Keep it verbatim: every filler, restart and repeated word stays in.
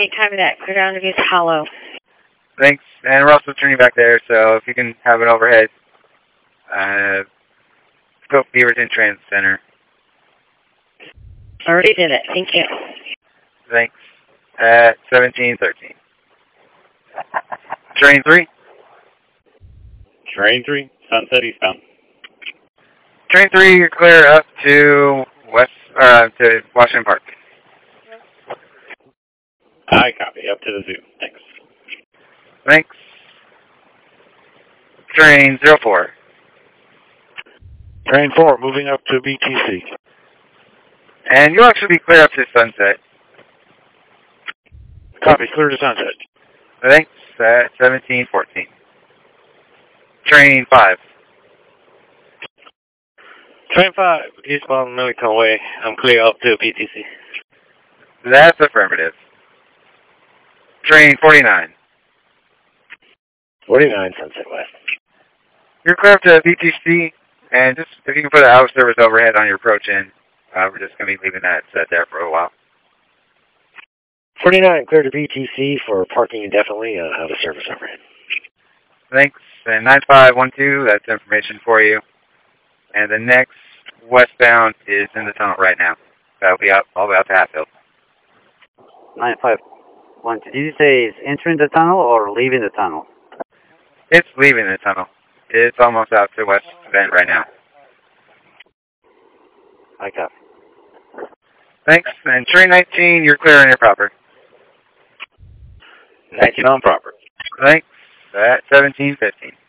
Time that, clear down to Goose Hollow. Thanks. And we're also turning back there, so if you can have an overhead, uh, go Beaverton Trans Center. Already did it. Thank you. Thanks. At seventeen thirteen. Train three. Train three, Sunset eastbound. Train three, you're clear up to West, uh, to Washington Park. I copy. Up to the zoo. Thanks. Thanks. Train zero four. Train four, moving up to B T C. And you'll actually be clear up to Sunset. Copy, clear to Sunset. Thanks. At seventeen fourteen. Train five. Train five, eastbound Millington Way. I'm clear up to B T C. That's affirmative. Train forty-nine. forty-nine, Sunset West. You're clear up to B T C, and just if you can put an out of service overhead on your approach in, uh, we're just going to be leaving that set there for a while. forty-nine, clear to B T C for parking indefinitely, uh, out of service overhead. Thanks. And nine five one two, that's information for you. And the next westbound is in the tunnel right now. That'll be out all the way out to Hatfield. nine five one two. Did you say it's entering the tunnel or leaving the tunnel? It's leaving the tunnel. It's almost out to West Bend right now. I copy. Thanks. And train nineteen, you're clear on your proper. nineteen on proper. Thanks. At seventeen fifteen.